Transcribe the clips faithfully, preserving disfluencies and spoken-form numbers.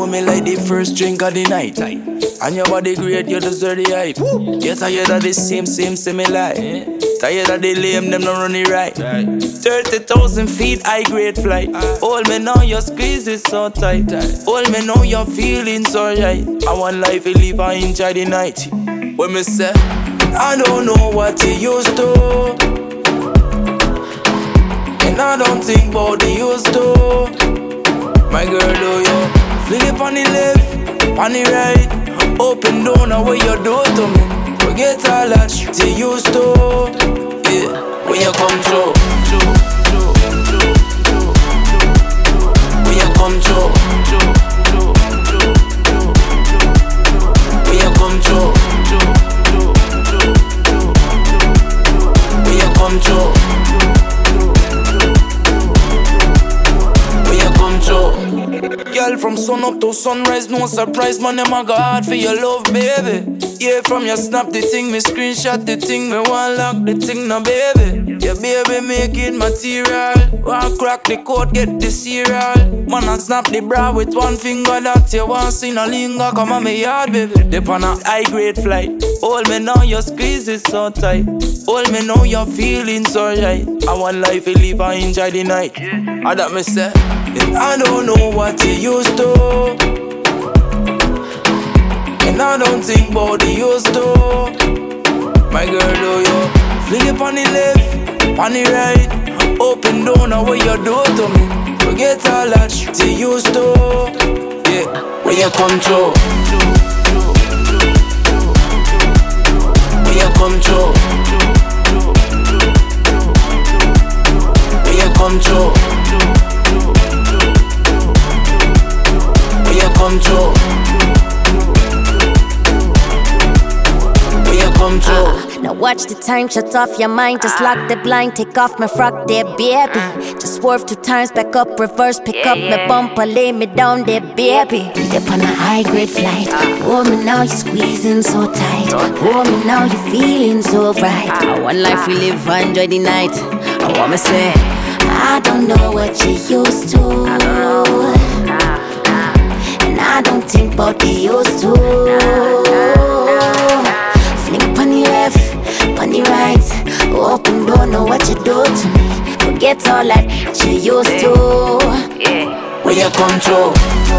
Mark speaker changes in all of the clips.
Speaker 1: me like the first drink of the night. And your body great, you deserve the hype. You're tired of the same, same, same life. Tired of the lame, them not running right. thirty thousand feet, high grade flight. Hold me now, your squeeze is so tight. Hold me now, you're feeling so right. I want life to live, I enjoy the night. When me say, I don't know what you used to, and I don't think about the used to. My girl, do you fling it on the left, on the right? Open door, now what you do to me? Forget all that shit you used to. Yeah, when you come through, when you come through, when you come through, when you come through, when you come through. Girl, from sun up to sunrise, no surprise, man, them I got hard for your love, baby. Yeah, from your snap the thing, me screenshot the thing, me want lock the thing now, baby. Yeah, baby, make it material. Want crack the code, get the cereal. Man, I snap the bra with one finger, that you want see no linger, come on me yard, baby. Dip on a high grade flight. Hold me now, your squeeze is so tight. Hold me now, you're feeling so right. I want life to live, I enjoy the night. I that me say, I don't know what you used to, and I don't think about the used to. My girl, do you fling it on the left, on the right? Open door, now what you do to me? Forget all that shit you used to. Yeah, when you come through, when you come through, when you come through, when you come through, when you come through.
Speaker 2: Uh, now watch the time, shut off your mind. Just lock the blind, take off my frock there, baby. Just swerve two times, back up, reverse, pick up my bumper, lay me down there, baby. Dip on a high grade flight. Hold me now, you're squeezing so tight. Hold me now, you're feeling so right. One life we live, enjoy the night. I wanna say, I don't know what you used to, and I don't think about the used to. Fling on the left, on the right. Open door, know what you do to me. Forget all that you used to.
Speaker 1: When you come through,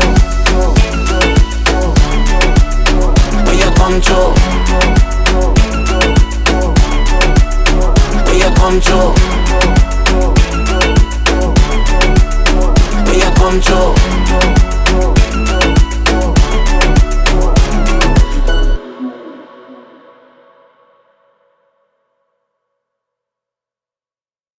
Speaker 1: when you come through, when you come through.